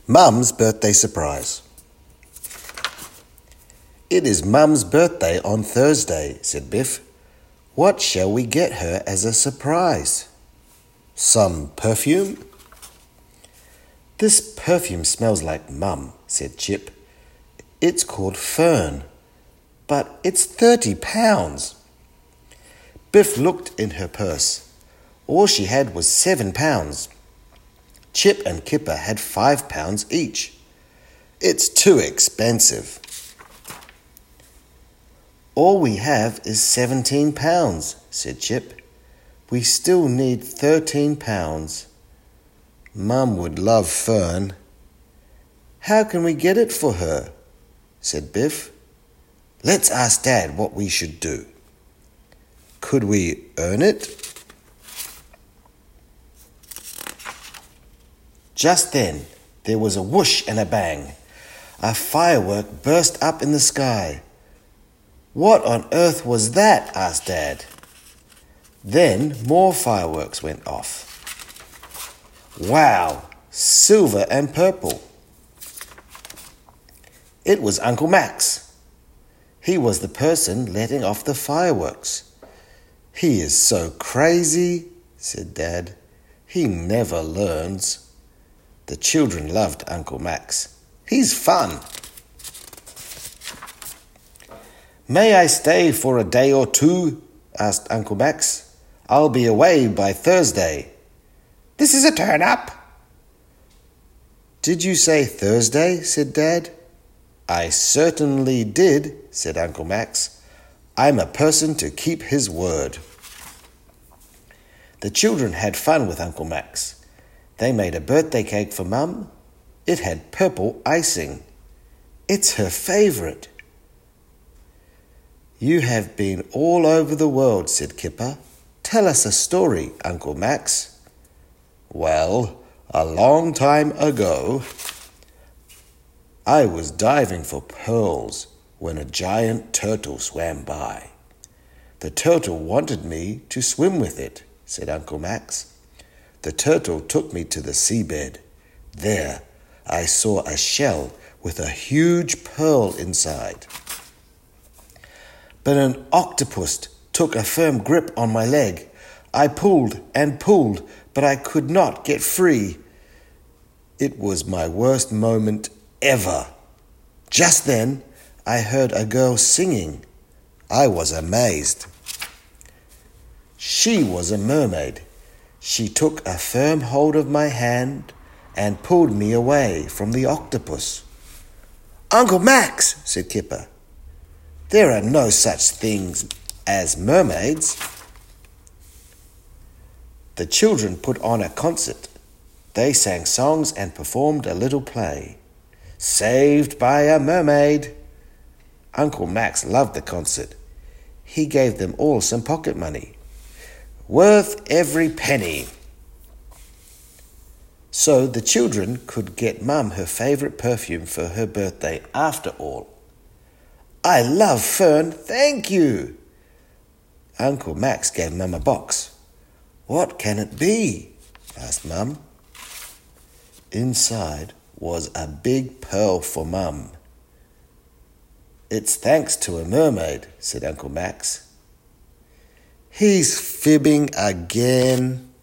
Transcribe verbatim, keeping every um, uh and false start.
Mum's birthday surprise. It is Mum's birthday on Thursday, said Biff. What shall we get her as a surprise? Some perfume? This perfume smells like Mum, said Chip. It's called Fern, but it's thirty pounds. Biff looked in her purse. All she had was seven pounds. Chip and Kipper had five pounds each. It's too expensive. All we have is seventeen pounds, said Chip. We still need thirteen pounds. Mum would love Fern. How can we get it for her? Said Biff. Let's ask Dad what we should do. Could we earn it? Just then, there was a whoosh and a bang. A firework burst up in the sky. What on earth was that? Asked Dad. Then more fireworks went off. Wow, silver and purple. It was Uncle Max. He was the person letting off the fireworks. He is so crazy, said Dad. He never learns. The children loved Uncle Max. He's fun. May I stay for a day or two? Asked Uncle Max. I'll be away by Thursday. This is a turn-up. Did you say Thursday? Said Dad. I certainly did, said Uncle Max. I'm a person to keep his word. The children had fun with Uncle Max. They made a birthday cake for Mum. It had purple icing. It's her favourite. You have been all over the world, said Kipper. Tell us a story, Uncle Max. Well, a long time ago, I was diving for pearls when a giant turtle swam by. The turtle wanted me to swim with it, said Uncle Max. The turtle took me to the seabed. There, I saw a shell with a huge pearl inside. But an octopus took a firm grip on my leg. I pulled and pulled, but I could not get free. It was my worst moment ever. Just then, I heard a girl singing. I was amazed. She was a mermaid. She took a firm hold of my hand and pulled me away from the octopus. Uncle Max, said Kipper, there are no such things as mermaids. The children put on a concert. They sang songs and performed a little play. Saved by a mermaid. Uncle Max loved the concert. He gave them all some pocket money. Worth every penny. So the children could get Mum her favourite perfume for her birthday after all. I love Fern, thank you. Uncle Max gave Mum a box. What can it be? Asked Mum. Inside was a big pearl for Mum. It's thanks to a mermaid, said Uncle Max. He's fibbing again.